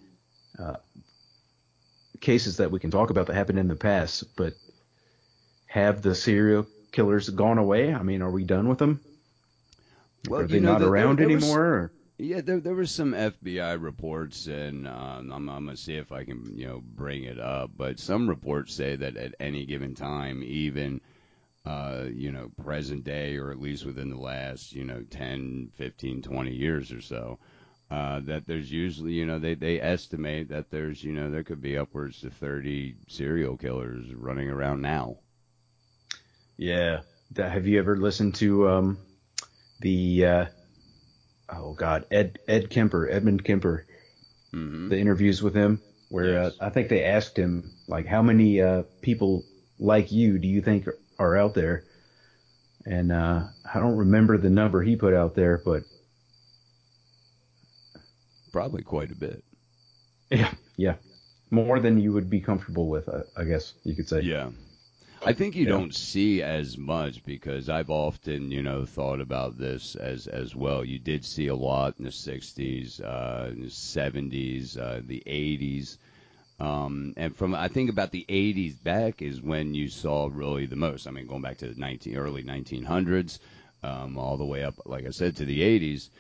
cases that we can talk about that happened in the past, but have the serial killers gone away? I mean, are we done with them? Well, Are they not around there was anymore? Or? yeah, there were some FBI reports, and I'm gonna see if I can bring it up. But some reports say that at any given time, even present day, or at least within the last 10, 15, 20 years or so, that there's usually they estimate that there's there could be upwards to 30 serial killers running around now. Yeah. Have you ever listened to the oh God, Edmund Kemper, Mm-hmm. the interviews with him, where Yes. I think they asked him like, how many people like you do you think are out there? And I don't remember the number he put out there, but Probably quite a bit. yeah, more than you would be comfortable with, I guess you could say. Yeah. I think you Yeah. don't see as much because I've often, thought about this as well. You did see a lot in the 60s, in the 70s, the 80s. And from I think about the 80s back is when you saw really the most. I mean, going back to the early 1900s, all the way up, like I said, to the 80s.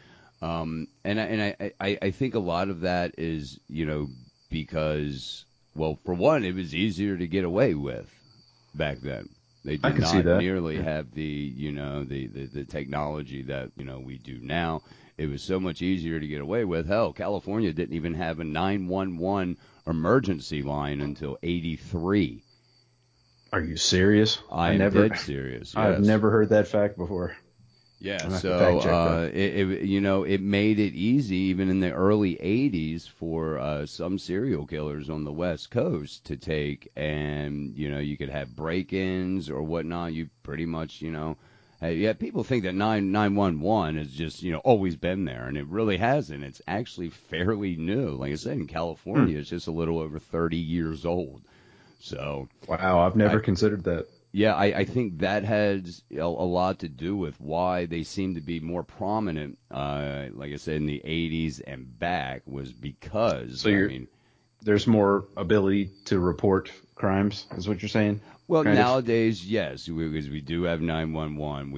And I think a lot of that is, because, well, for one, it was easier to get away with back then. They I did can see not that. nearly Yeah. have the technology that we do now. It was so much easier to get away with. Hell, California didn't even have a 911 emergency line until '83. Are you serious? I am dead serious. I've Yes. never heard that fact before. Yeah, I have to so fact check that. it made it easy even in the early '80s for some serial killers on the West Coast to take, and you could have break-ins or whatnot. You pretty much yeah, people think that 911 has just always been there, and it really hasn't. It's actually fairly new. Like I said, in Hmm. California, it's just a little over 30 years old. So Wow, I've I never considered that. yeah, I think that has a lot to do with why they seem to be more prominent, like I said, in the 80s and back, was because, So I you're mean, there's more ability to report crimes, is what you're saying? well, Kind of. nowadays, yes, because we do have 911.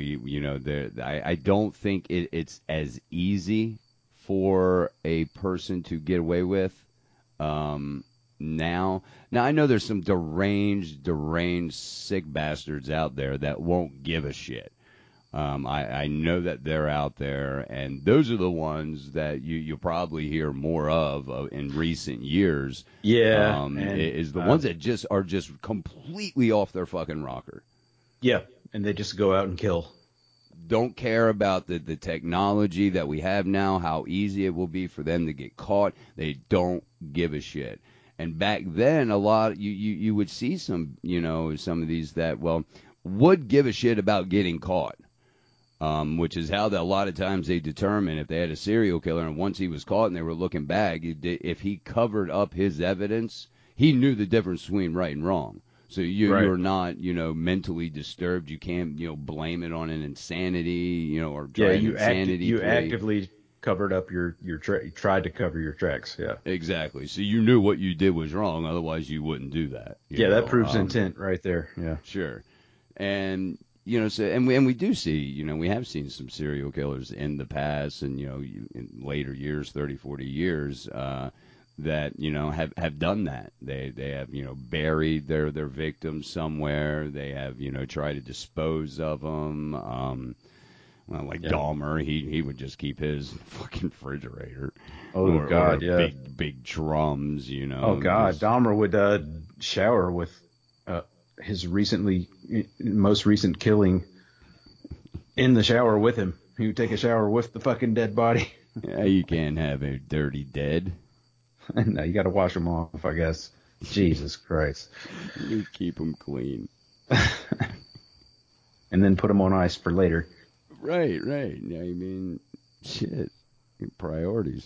I don't think it's as easy for a person to get away with um, now. Now, I know there's some deranged, sick bastards out there that won't give a shit. I know that they're out there, and those are the ones that you'll probably hear more of in recent years. Yeah, and Is the ones that just are just completely off their fucking rocker. yeah, and they just go out and kill. Don't care about the technology that we have now, how easy it will be for them to get caught. They don't give a shit. And back then, a lot you would see some some of these that would give a shit about getting caught. Which is how a lot of times they determine if they had a serial killer and once he was caught and they were looking back, if he covered up his evidence, he knew the difference between right and wrong. So Right. you're not, mentally disturbed. You can't, blame it on an insanity, or Yeah, try an insanity you plea. actively covered up you tried to cover your tracks. Yeah. Exactly. So you knew what you did was wrong. Otherwise, you wouldn't do that. Yeah, that proves intent right there. Yeah. Sure. And so and we do see, we have seen some serial killers in the past, and in later years, 30, 40 years, that have done that. They have buried their victims somewhere. They have tried to dispose of them. Well, like Yeah. Dahmer, he would just keep his fucking refrigerator, Oh or God, yeah. big drums, Oh God, just Dahmer would shower with uh, his most recent killing in the shower with him. He would take a shower with the fucking dead body. yeah, you can't have a dirty dead. No, you got to wash them off, I guess. Jesus Christ. You keep them clean. And then put them on ice for later. Right, right. Yeah, I mean, shit, priorities.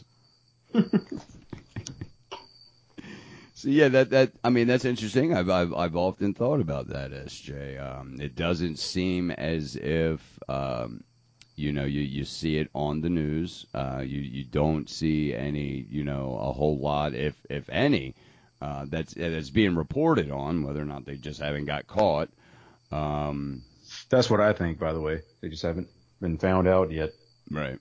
So yeah, that I mean that's interesting. I've often thought about that, SJ. It doesn't seem as if you see it on the news. You don't see any a whole lot, if any, that's being reported on. Whether or not they just haven't got caught. Um, That's what I think, by the way. They just haven't been found out yet. right.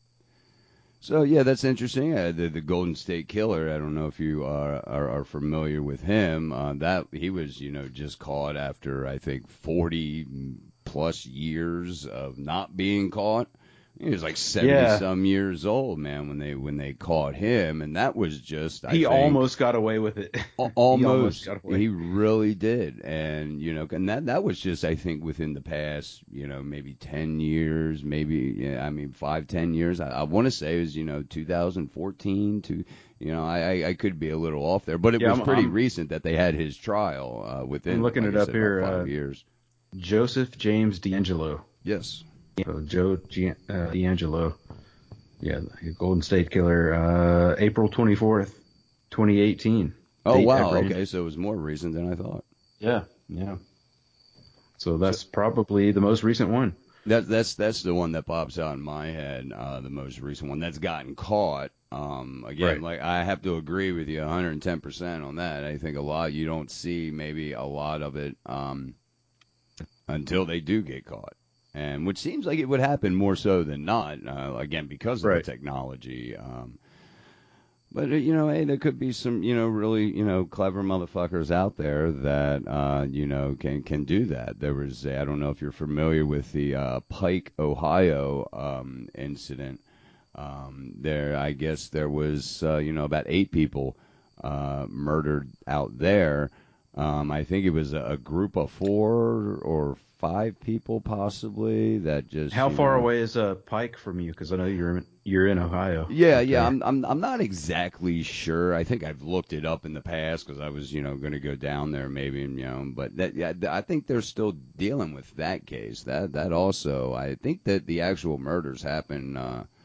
So yeah, that's interesting. The Golden State Killer. I don't know if you are familiar with him. That he was just caught after I think 40 plus years of not being caught. He was like 70 Yeah, some years old, man, when they caught him, and that was just I he think almost got away with it. He almost almost got away. he really did, and and that was just I think within the past maybe 10 years, maybe yeah, I mean 5-10 years. I want to say it was 2014 to I could be a little off there, but it Yeah, was pretty recent that they had his trial I'm within looking like it I up said about here. 5 years. Joseph James D'Angelo. Yes. So D'Angelo. Yeah, the Golden State Killer. April 24th, 2018. Oh Date wow. apprehension. Okay, so it was more recent than I thought. Yeah, yeah. So So that's probably the most recent one. that's the one that pops out in my head, the most recent one that's gotten caught. Again, Right. like I have to agree with you 110% on that. I think a lot you don't see maybe a lot of it until they do get caught, and which seems like it would happen more so than not. Again, because of the Right. technology. But hey, there could be some really clever motherfuckers out there that can do that. There was I don't know if you're familiar with the Pike, Ohio incident. There, I guess there was about 8 people murdered out there. I think it was a group of 4 or 5 people possibly that just How far away is Pike from you? Because I know you're in Ohio Yeah, up yeah, there. I'm not exactly sure. I think I've looked it up in the past because I was, going to go down there maybe, but that yeah, I think they're still dealing with that case. That also, I think that the actual murders happen.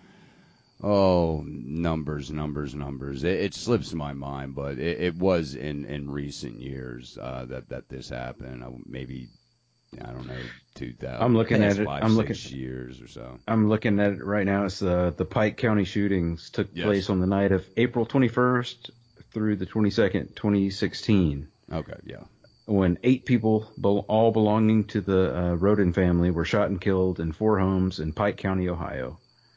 Numbers. It slips my mind, but it was in recent years that this happened. Maybe I don't know, I'm 2000 looking at past it. 5-6 years or so. I'm looking at it right now. It's the Pike County shootings took Yes. place on the night of April 21st through the 22nd, 2016, Okay. Yeah. when 8 people, all belonging to the Roden family, were shot and killed in 4 homes in Pike County, Ohio.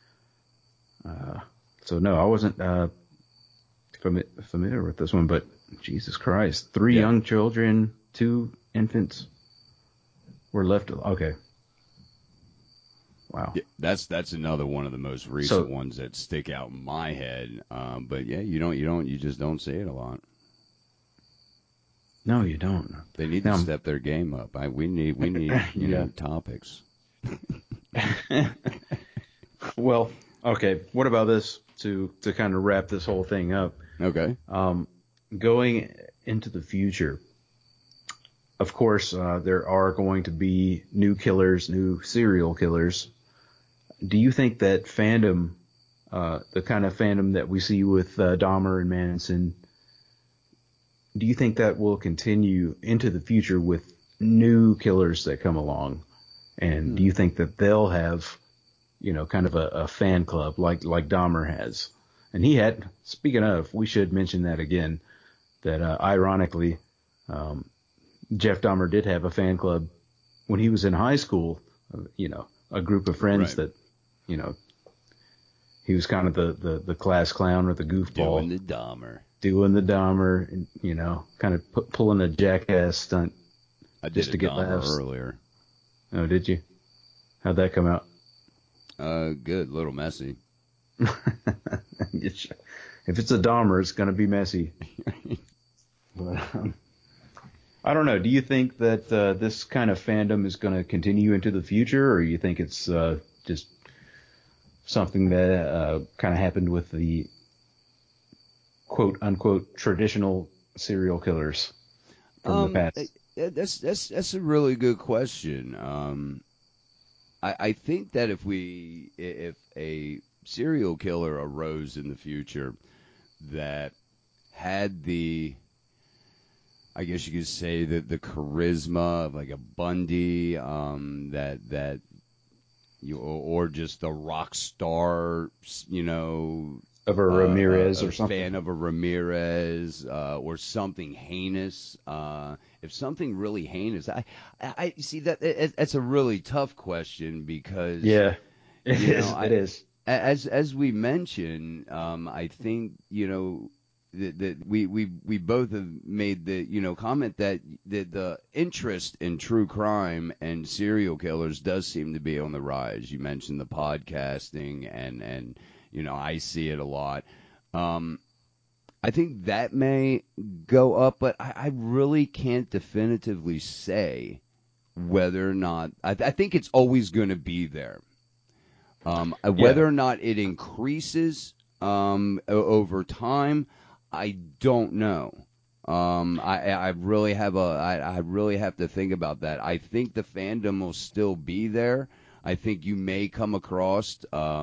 So no, I wasn't familiar with this one, but Jesus Christ, 3 Yeah. young children, 2 infants were left. Okay, wow. Yeah, that's another one of the most recent So ones that stick out in my head. But yeah, you just don't see it a lot. no, you don't. They need to Now, step their game up. We need yeah. topics. Well, okay. What about this to kind of wrap this whole thing up? Okay. Going into the future, of course, there are going to be new killers, new serial killers. Do you think that fandom, the kind of fandom that we see with Dahmer and Manson, do you think that will continue into the future with new killers that come along? And do you think that they'll have, kind of a fan club like Dahmer has? And he had, speaking of, we should mention that again, that ironically, Jeff Dahmer did have a fan club when he was in high school, a group of friends Right. that, he was kind of the class clown or the goofball. Doing the Dahmer, and, kind of pulling a jackass stunt I just did to a get Dahmer laughs. earlier. Oh, did you? How'd that come out? Good, little messy. If it's a Dahmer, it's going to be messy. But I don't know. Do you think that this kind of fandom is going to continue into the future, or you think it's just something that kind of happened with the quote unquote traditional serial killers from the past? That's a really good question. I think that if a serial killer arose in the future that had I guess you could say that the charisma of like a Bundy, that you or just a rock star, Of a Ramirez a or something? fan of a Ramirez, or something heinous. If something really heinous, I see that it's a really tough question because Yeah, it you know is. It is. as we mentioned, I think that we both have made the comment that the interest in true crime and serial killers does seem to be on the rise. You mentioned the podcasting and I see it a lot. I think that may go up, but I really can't definitively say whether or not I think it's always going to be there. Yeah. Whether or not it increases over time, I don't know. I really I really have to think about that. I think the fandom will still be there. I think you may come across,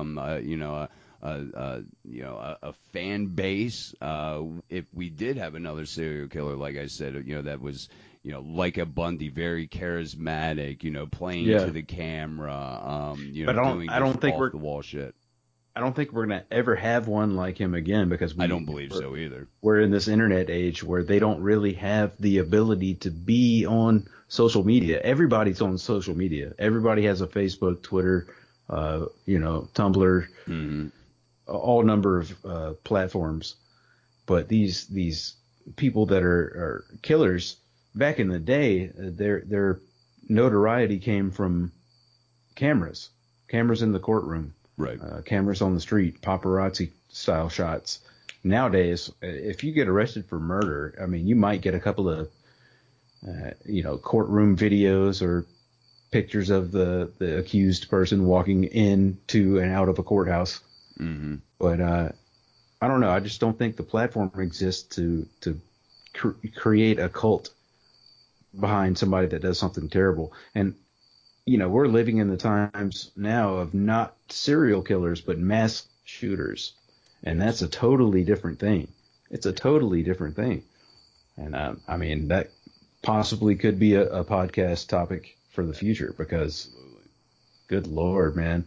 a fan base. If we did have another serial killer, like I said, that was, like a Bundy, very charismatic, playing Yeah. to the camera, But doing just off the wall shit. I don't think we're gonna ever have one like him again because I don't believe so either. we're in this internet age where they don't really have the ability to be on social media. Everybody's on social media. Everybody has a Facebook, Twitter, Tumblr, Hmm. all number of platforms. But these people that are killers back in the day, their notoriety came from cameras in the courtroom, Right. cameras on the street, paparazzi style shots. Nowadays, if you get arrested for murder, I mean, you might get a couple of, courtroom videos or pictures of the accused person walking into and out of a courthouse. Hmm. But I don't know. I just don't think the platform exists to create a cult behind somebody that does something terrible. And we're living in the times now of not serial killers, but mass shooters. And Yes. that's a totally different thing. It's a totally different thing. And I mean, that possibly could be a podcast topic for the future because, Absolutely. good Lord, man.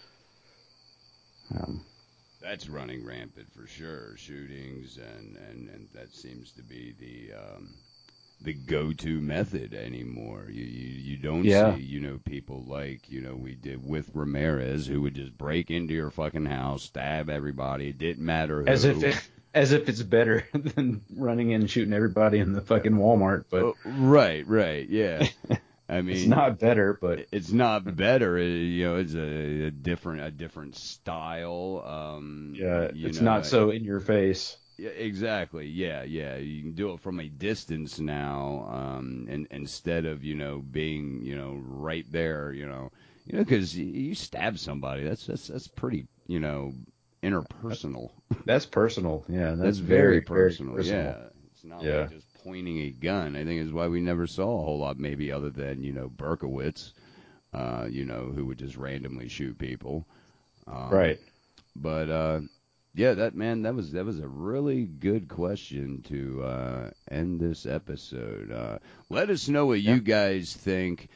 Um, That's running rampant for sure. Shootings and that seems to be the go-to method anymore. You don't see, yeah, people like, we did with Ramirez, who would just break into your fucking house, stab everybody. It didn't matter as if who. as if it's better than running in and shooting everybody in the fucking Walmart. But Right, yeah. I it's mean, not better. But it's not better. It's a different style. yeah, it's not so in your face. Yeah, exactly. Yeah, yeah. You can do it from a distance now, and instead of being right there, because you stab somebody, that's pretty interpersonal. That's personal. Yeah, That's that's very very, very personal. personal. Yeah, it's not like Yeah. just pointing a gun. I think is why we never saw a whole lot, maybe other than Berkowitz, who would just randomly shoot people. Um, Right. but Yeah, that was a really good question to end this episode. Let us know what Yeah. you guys think.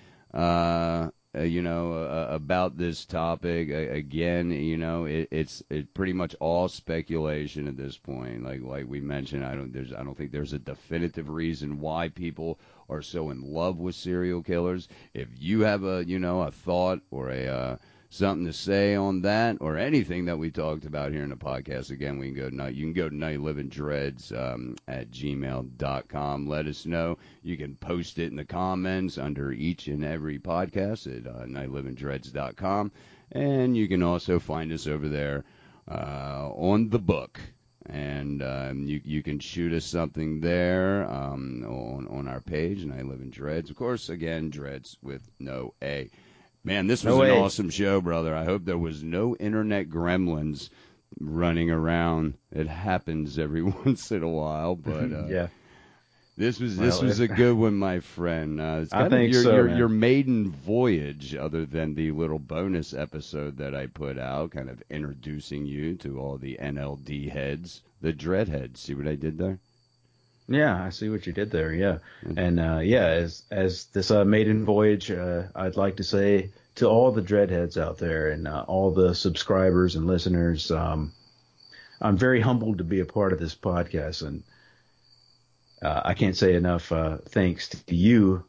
About this topic. Again, it's pretty much all speculation at this point. Like we mentioned, I don't think there's a definitive reason why people are so in love with serial killers. If you have a thought or a something to say on that or anything that we talked about here in the podcast, again, you can go to nightlivingdreads at gmail.com. Let us know. You can post it in the comments under each and every podcast at nightlivingdreads.com. And you can also find us over there on the book. And you can shoot us something there on our page, Night Living Dreads. Of course, again, Dreads with no A. Man, this was an awesome show, brother. I hope there was no internet gremlins running around. It happens every once in a while, but Yeah. this was a good one, my friend. It's I kind think of so, your man. maiden voyage, other than the little bonus episode that I put out, kind of introducing you to all the NLD heads, the dread heads. See what I did there? Yeah, I see what you did there. Yeah, and as this maiden voyage, I'd like to say to all the dreadheads out there and all the subscribers and listeners, I'm very humbled to be a part of this podcast, and I can't say enough thanks to you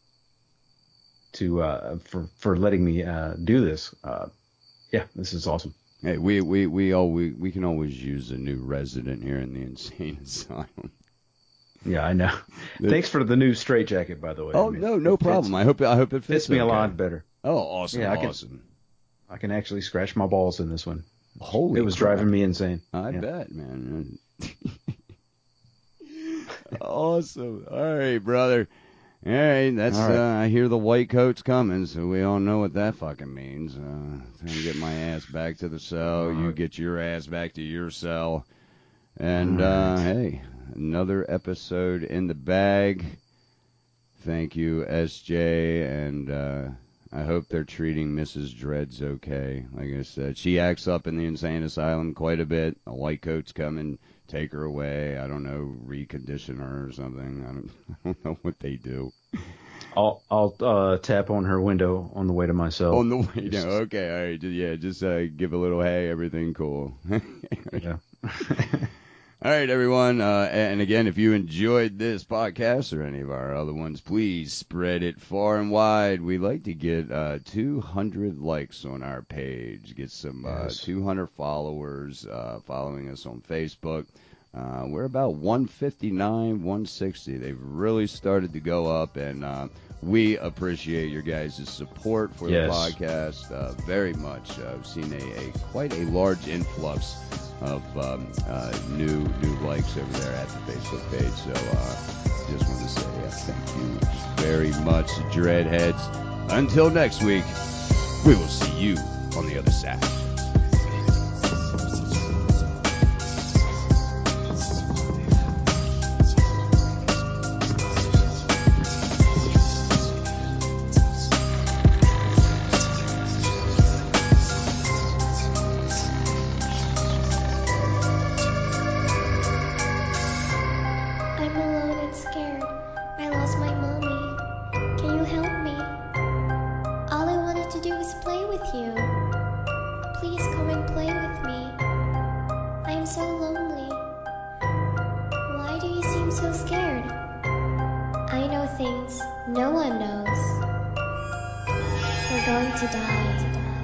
for letting me do this. Yeah, this is awesome. Hey, we can always use a new resident here in the insane asylum. Yeah, I know. Thanks for the new straitjacket, by the way. Oh, no problem. I hope it fits me okay. a lot better. Oh, awesome, Yeah, awesome. I can actually scratch my balls in this one. Holy It was crap. driving me insane. I bet, man. Awesome. All right, brother. All right, that's All right. I hear the white coat's coming, so we all know what that fucking means. Time to get my ass back to the cell. You get your ass back to your cell. And hey, another episode in the bag. Thank you, SJ, and I hope they're treating Mrs. Dreads okay. Like I said, she acts up in the insane asylum quite a bit. A white coat's coming, take her away. I don't know, recondition her or something. I don't know what they do. I'll tap on her window on the way to my cell. On the way down. Okay, all right. Yeah, just give a little, hey, everything cool. Yeah. All right, everyone. And again, if you enjoyed this podcast or any of our other ones, please spread it far and wide. We like to get 200 likes on our page, get some 200 followers following us on Facebook. We're about 159, 160. They've really started to go up, and we appreciate your guys' support for the podcast very much. I've seen quite a large influx of new likes over there at the Facebook page. So just want to say thank you very much, Dreadheads. Until next week, we will see you on the other side. No one knows. We're going to die.